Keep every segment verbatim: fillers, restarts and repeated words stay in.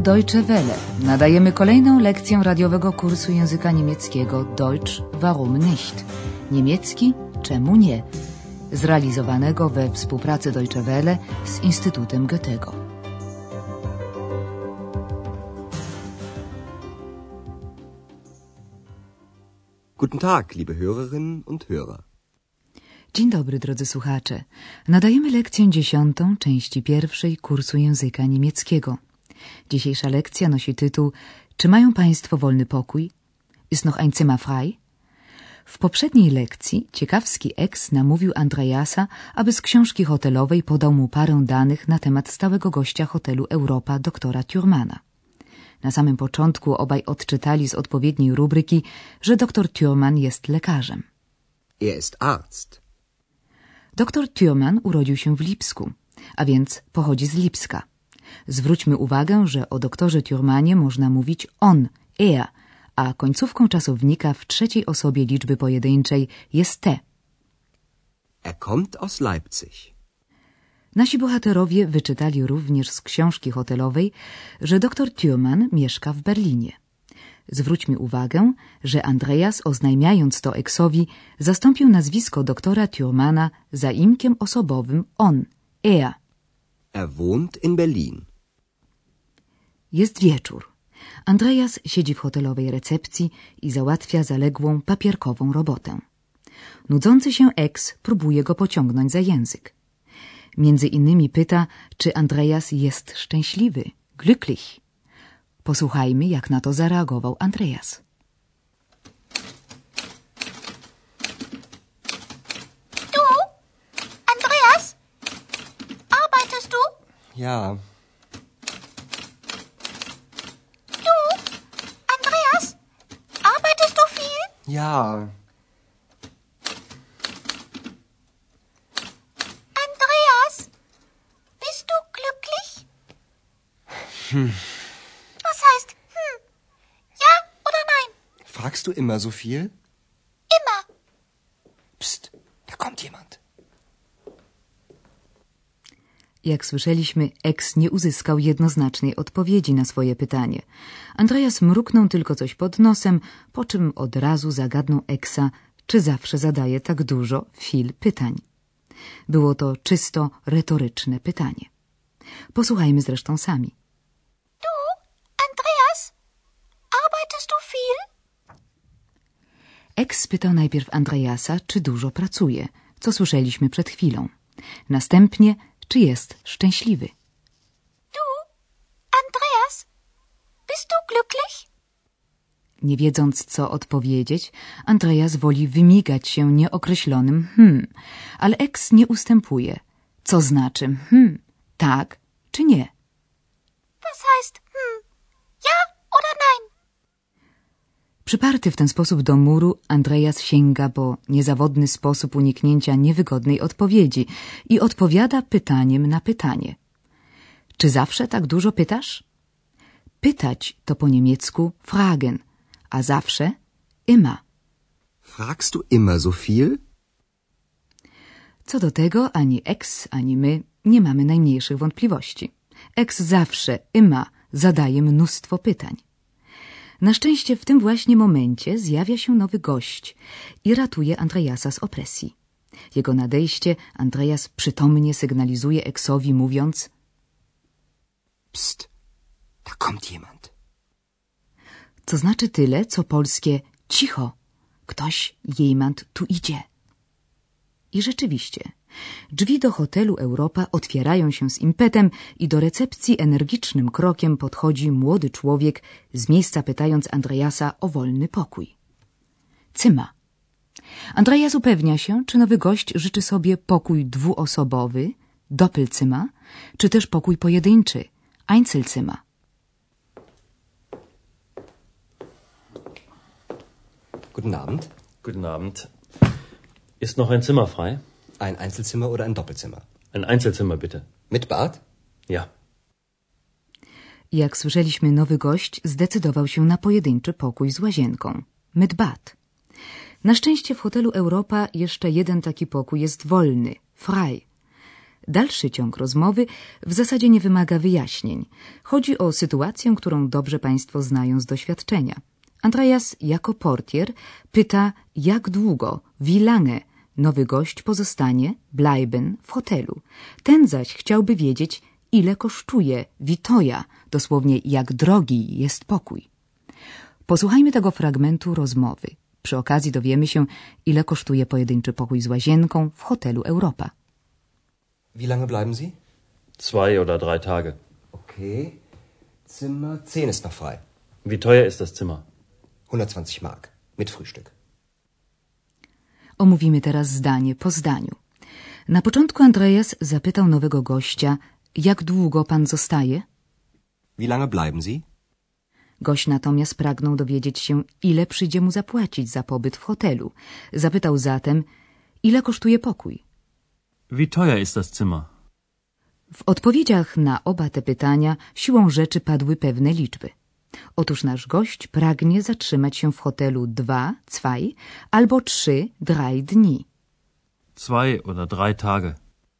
Deutsche Welle. Nadajemy kolejną lekcję radiowego kursu języka niemieckiego Deutsch, warum nicht? Niemiecki, czemu nie? Zrealizowanego we współpracy Deutsche Welle z Instytutem Goethego. Guten Tag, liebe Hörerinnen und Hörer. Dzień dobry, drodzy słuchacze. Nadajemy lekcję dziesiątą części pierwszej kursu języka niemieckiego. Dzisiejsza lekcja nosi tytuł Czy mają Państwo wolny pokój? Ist noch ein Zimmer frei? W poprzedniej lekcji ciekawski eks namówił Andreasa, aby z książki hotelowej podał mu parę danych na temat stałego gościa hotelu Europa, doktora Thürmana. Na samym początku obaj odczytali z odpowiedniej rubryki, że doktor Thürman jest lekarzem. Er ist Arzt. Doktor Thürman urodził się w Lipsku, a więc pochodzi z Lipska. Zwróćmy uwagę, że o doktorze Thürmanie można mówić on, er, a końcówką czasownika w trzeciej osobie liczby pojedynczej jest te. Er kommt aus Leipzig. Nasi bohaterowie wyczytali również z książki hotelowej, że doktor Thürman mieszka w Berlinie. Zwróćmy uwagę, że Andreas, oznajmiając to eksowi, zastąpił nazwisko doktora Thürmana zaimkiem osobowym on, er. Er wohnt in Berlin. Jest wieczór. Andreas siedzi w hotelowej recepcji i załatwia zaległą papierkową robotę. Nudzący się eks próbuje go pociągnąć za język. Między innymi pyta, czy Andreas jest szczęśliwy, glücklich. Posłuchajmy, jak na to zareagował Andreas. Du, Andreas? Arbeitest du? Ja. Du, Andreas? Arbeitest du viel? Ja. Andreas, bist du glücklich? Hm. Was heißt hm? Ja oder nein? Fragst du immer so viel? Immer. Psst, da kommt jemand. Jak słyszeliśmy, eks nie uzyskał jednoznacznej odpowiedzi na swoje pytanie. Andreas mruknął tylko coś pod nosem, po czym od razu zagadnął eksa, czy zawsze zadaje tak dużo viel pytań. Było to czysto retoryczne pytanie. Posłuchajmy zresztą sami. Du, Andreas? Arbeitest du viel? Eks spytał najpierw Andreasa, czy dużo pracuje, co słyszeliśmy przed chwilą. Następnie, czy jest szczęśliwy. Du, Andreas? Bist du glücklich? Nie wiedząc, co odpowiedzieć, Andreas woli wymigać się nieokreślonym hmm, ale eks nie ustępuje. Co znaczy hmm, tak czy nie? Was heißt hm? Ja oder nein? Przyparty w ten sposób do muru, Andreas sięga po niezawodny sposób uniknięcia niewygodnej odpowiedzi i odpowiada pytaniem na pytanie. Czy zawsze tak dużo pytasz? Pytać to po niemiecku fragen, a zawsze immer. Fragst du immer so viel? Co do tego ani eks, ani my nie mamy najmniejszych wątpliwości. Eks zawsze, immer, zadaje mnóstwo pytań. Na szczęście w tym właśnie momencie zjawia się nowy gość i ratuje Andreasa z opresji. Jego nadejście Andreas przytomnie sygnalizuje eksowi, mówiąc: Psst, da kommt jemand. Co znaczy tyle, co polskie cicho, ktoś, jemand tu idzie. I rzeczywiście, drzwi do hotelu Europa otwierają się z impetem i do recepcji energicznym krokiem podchodzi młody człowiek, z miejsca pytając Andreasa o wolny pokój. Cyma. Andreas upewnia się, czy nowy gość życzy sobie pokój dwuosobowy, Doppelzimmer, czy też pokój pojedynczy, Einzelzimmer. Guten Abend. Guten Abend. Ist noch ein Zimmer frei? Ein Einzelzimmer oder ein Doppelzimmer? Ein Einzelzimmer, bitte. Mit Bad? Ja. Jak słyszeliśmy, nowy gość zdecydował się na pojedynczy pokój z łazienką. Mit Bad. Na szczęście w hotelu Europa jeszcze jeden taki pokój jest wolny, frei. Dalszy ciąg rozmowy w zasadzie nie wymaga wyjaśnień. Chodzi o sytuację, którą dobrze Państwo znają z doświadczenia. Andreas jako portier pyta, jak długo, wie lange, nowy gość pozostanie, bleiben, w hotelu. Ten zaś chciałby wiedzieć, ile kosztuje, wie teuer, dosłownie jak drogi jest pokój. Posłuchajmy tego fragmentu rozmowy. Przy okazji dowiemy się, ile kosztuje pojedynczy pokój z łazienką w hotelu Europa. Wie lange bleiben Sie? Zwei oder drei Tage. Okay. Zimmer zehn ist noch frei. Wie teuer ist das Zimmer? hundertzwanzig Mark. Mit Frühstück. Omówimy teraz zdanie po zdaniu. Na początku Andreas zapytał nowego gościa, jak długo pan zostaje? Wie lange bleiben Sie? Gość natomiast pragnął dowiedzieć się, ile przyjdzie mu zapłacić za pobyt w hotelu. Zapytał zatem, ile kosztuje pokój? Wie teuer ist das Zimmer? W odpowiedziach na oba te pytania siłą rzeczy padły pewne liczby. Otóż nasz gość pragnie zatrzymać się w hotelu dwa, zwei albo trzy, drei dni. Zwei oder drei Tage.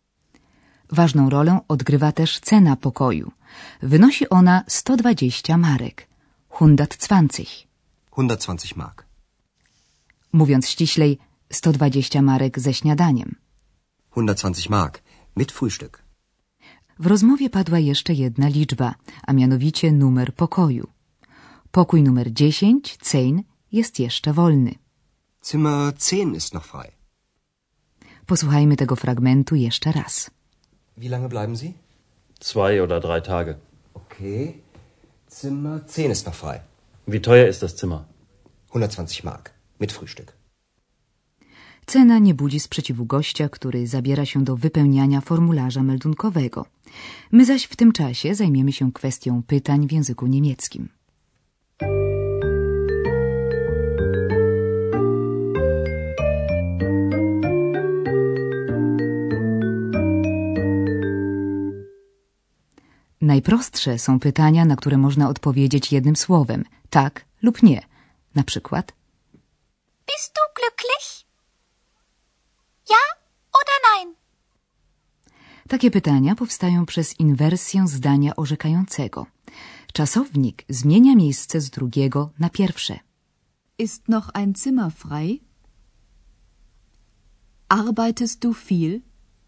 Ważną rolę odgrywa też cena pokoju. Wynosi ona sto dwadzieścia marek. hundertzwanzig. hundertzwanzig Mark. Mówiąc ściślej, sto dwadzieścia marek ze śniadaniem. hundertzwanzig Mark. Mit Frühstück. W rozmowie padła jeszcze jedna liczba, a mianowicie numer pokoju. Pokój numer dziesięć, zehn, jest jeszcze wolny. Zimmer zehn ist noch frei. Posłuchajmy tego fragmentu jeszcze raz. Wie lange bleiben Sie? Zwei oder drei Tage. Okay. Zimmer zehn ist noch frei. Wie teuer ist das Zimmer? hundertzwanzig Mark. Mit Frühstück. Cena nie budzi sprzeciwu gościa, który zabiera się do wypełniania formularza meldunkowego. My zaś w tym czasie zajmiemy się kwestią pytań w języku niemieckim. Najprostsze są pytania, na które można odpowiedzieć jednym słowem, tak lub nie. Na przykład: Bist du glücklich? Ja oder nein? Takie pytania powstają przez inwersję zdania orzekającego. Czasownik zmienia miejsce z drugiego na pierwsze. Ist noch ein Zimmer frei? Arbeitest du viel?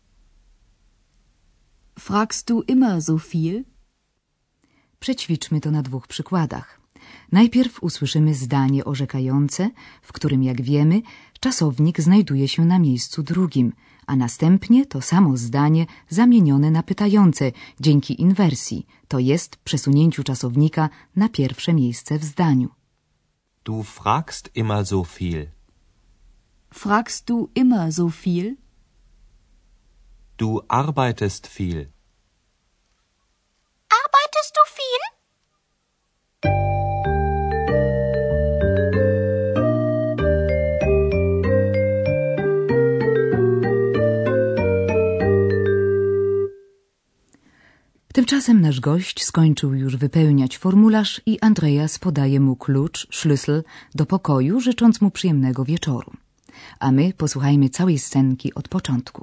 Fragst du immer so viel? Przećwiczmy to na dwóch przykładach. Najpierw usłyszymy zdanie orzekające, w którym, jak wiemy, czasownik znajduje się na miejscu drugim, a następnie to samo zdanie zamienione na pytające dzięki inwersji, to jest przesunięciu czasownika na pierwsze miejsce w zdaniu. Du fragst immer so viel. Fragst du immer so viel? Du arbeitest viel. Arbeitest du viel? Tymczasem nasz gość skończył już wypełniać formularz i Andreas podaje mu klucz, schlüssel, do pokoju, życząc mu przyjemnego wieczoru. A my posłuchajmy całej scenki od początku.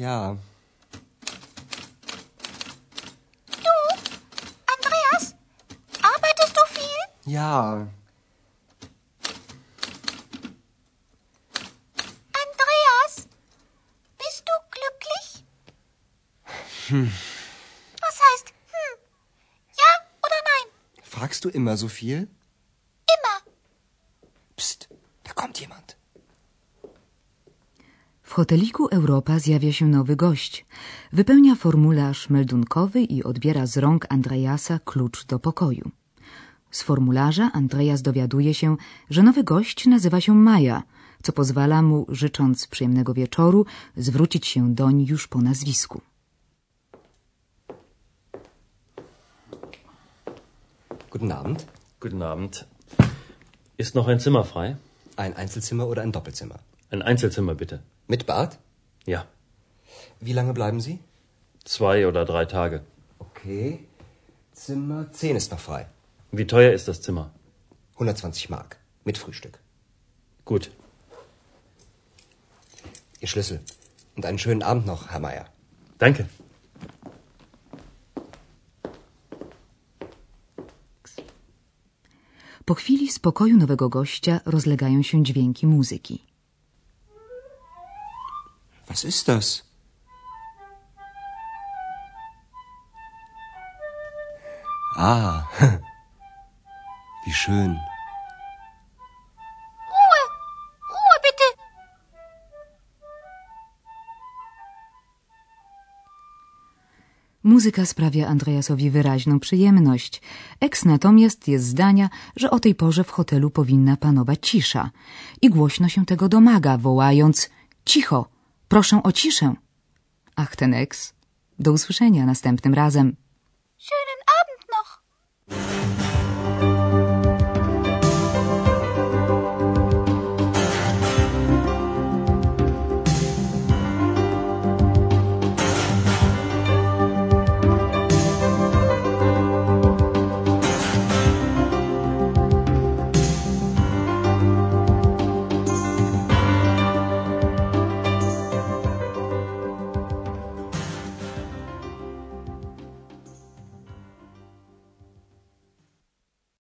Ja. Du, Andreas, arbeitest du viel? Ja. Andreas, bist du glücklich? Hm. Was heißt hm? Ja oder nein? Fragst du immer so viel? Immer. Psst, da kommt jemand. W hoteliku Europa zjawia się nowy gość. Wypełnia formularz meldunkowy i odbiera z rąk Andreasa klucz do pokoju. Z formularza Andreas dowiaduje się, że nowy gość nazywa się Maja, co pozwala mu, życząc przyjemnego wieczoru, zwrócić się doń już po nazwisku. Guten Abend. Guten Abend. Ist noch ein Zimmer frei? Ein Einzelzimmer oder ein Doppelzimmer? Ein Einzelzimmer bitte. Mit Bad? Ja. Wie lange bleiben Sie? Zwei oder drei Tage. Okay. Zimmer zehn ist noch frei. Wie teuer ist das Zimmer? hundertzwanzig Mark. Mit Frühstück. Gut. Ihr Schlüssel. Und einen schönen Abend noch, Herr Meier. Danke. Po chwili z pokoju nowego gościa rozlegają się dźwięki muzyki. Was ist das? Ah, wie schön. Ruhe, Ruhe bitte. Muzyka sprawia Andreasowi wyraźną przyjemność. Eks natomiast jest zdania, że o tej porze w hotelu powinna panować cisza i głośno się tego domaga, wołając: cicho, proszę o ciszę. Ach, ten eks. Do usłyszenia następnym razem.